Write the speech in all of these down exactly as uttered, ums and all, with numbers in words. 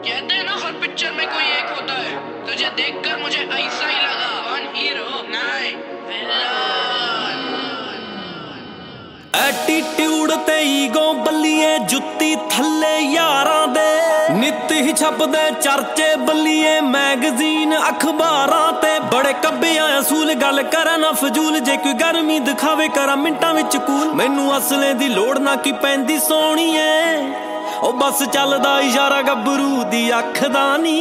कहते हैं ना हर पिक्चर में कोई एक होता है, तुझे देखकर मुझे ऐसा ही लगा। वन हीरो नहीं विलन। एटीट्यूड ते ईगो बल्लीए जुत्ती थल्ले यारां दे नित ही छपदे चर्चे बल्लीए मैगजीन अखबारां ते बड़े कब्बियां असूल गल करा ना फजूल जे कोई गर्मी दिखावे करा मिंटां विच कूल मैनू असले दी लोड़ ना की पैंदी सोहणीए ओ बस चलदा इशारा गब्बरू दी अख दा नी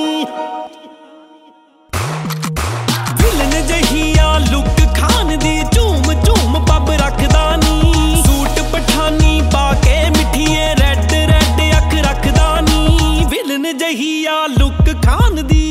विलन जहिया लुक खान दी झूम झूम पब रखदा नी सूट पठानी पाके मिठिए रैड रैड अख रखदा नी विलन जहिया लुक खान दी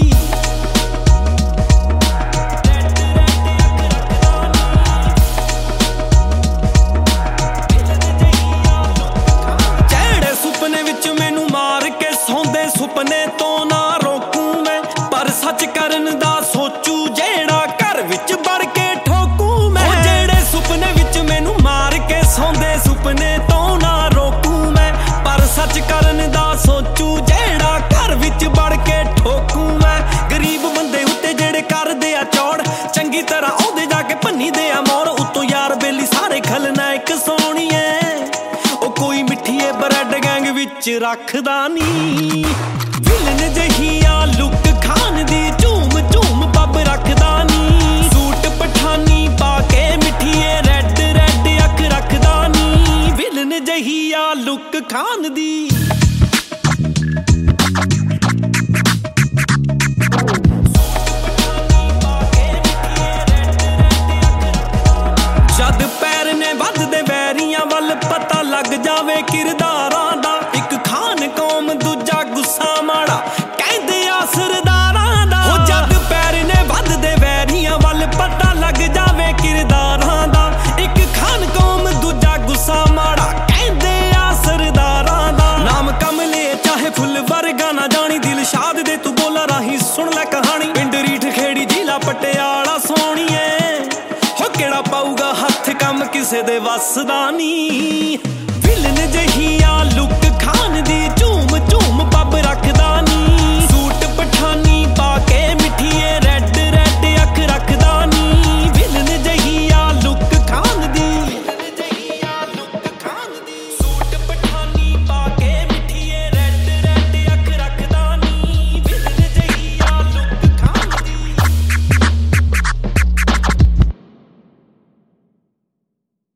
ਜਿਹੜੇ ਸੁਪਨੇ ਵਿੱਚ ਮੈਨੂੰ ਮਾਰ ਕੇ ਸੌਂਦੇ ਸੁਪਨੇ ਤੋਂ ਨਾ ਰੋਕੂ ਮੈਂ ਪਰ ਸੱਚ ਕਰਨ ਦਾ ਸੋਚੂ ਜਿਹੜਾ ਘਰ ਵਿੱਚ ਵੜ ਕੇ ਠੋਕੂ ਮੈਂ ਜਿਹੜੇ ਸੁਪਨੇ ਵਿੱਚ ਮੈਨੂੰ ਮਾਰ ਕੇ ਸੌਂਦੇ ਸੁਪਨੇ ਤੋਂ ਨਾ ਰੋਕੂ ਮੈਂ ਪਰ ਸੱਚ ਕਰਨ ਦਾ ਸੋਚੂ ਜਿਹੜਾ ਘਰ ਵਿੱਚ ਵੜ ਕੇ ਠੋਕੂ ਮੈਂ ਗਰੀਬ ਬੰਦੇ ਉੱਤੇ ਜਿਹੜੇ ਕਰਦੇ ਆ ਚੌੜ ਚੰਗੀ ਤਰ੍ਹਾਂ ਉਹਦੇ ਜਾ ਕੇ ਭੰਨੀ ਦੇ ਆ ਮੋਰ ਉੱਤੋਂ ਯਾਰ ਬੇਲੀ ਸਾਰੇ ਖਲਨਾਇਕ ਸੋਹਣੀਏ ਉਹ ਕੋਈ ਮਿੱਠੀਏ ਬਰੈਡ ਗੈਂਗ ਵਿੱਚ ਰੱਖਦਾ ਨੀ ਵਿਲਨ ਜਹੀਆ ਲੁੱਕ ਖਾਨ ਦੀ ਝੂਮ ਝੂਮ ਪੱਬ ਰੱਖਦਾ ਨੀ ਸੂਟ ਪਠਾਨੀ ਪਾ ਕੇ ਮਿੱਠੀਏ ਰੈਡ ਰੈਡ ਅੱਖ ਰੱਖਦਾ ਨੀ ਵਿਲਨ ਜਹੀਆ ਲੁੱਕ ਖਾਨ ਦੀ ਜਦ ਪੈਰ ਨੇ ਵੱਧਦੇ ਵੈਰੀਆਂ ਵੱਲ ਪਤਾ ਲੱਗ ਜਾਵੇ ਕਿਰਦਾਰਾਂ ਦਾ ਇੱਕ ਖਾਨ ਕੌਮ ਦੂਜਾ ਗੁੱਸਾ ਮਾੜਾ ਕਹਿੰਦੇ ਆ ਸਰਦਾਰਾਂ ਦਾ ਹੋ ਜਦ ਪੈਰ ਨੇ ਵੱਧਦੇ ਵੈਰੀਆਂ ਵੱਲ ਪਤਾ ਲੱਗ ਜਾਵੇ ਕਿਰਦਾਰਾਂ ਦਾ ਇੱਕ ਖਾਨ ਕੌਮ ਦੂਜਾ ਗੁੱਸਾ ਮਾੜਾ ਕਹਿੰਦੇ ਆ ਸਰਦਾਰਾਂ ਦਾ ਨਾਮ ਕਮਲੇ ਚਾਹੇ ਫੁੱਲ ਵਰਗਾ ਨਾ ਜਾਣੀ ਦਿਲਸ਼ਾਦ ਦੇ ਤੂੰ ਬੋਲਾ ਰਾਹੀਂ ਸੁਣ ਲੈ ਕਹਾਣੀ ਪਿੰਡ ਰੀਠ ਖੇੜੀ ਜ਼ਿਲ੍ਹਾ ਪਟਿਆਲਾ ਸੋਹਣੀਏ ਹੋ ਕਿਹੜਾ ਪਾਊਗਾ ਹੱਥ ਕੰਮ ਕਿਸੇ ਦੇ ਵੱਸ ਦਾ ਨੀ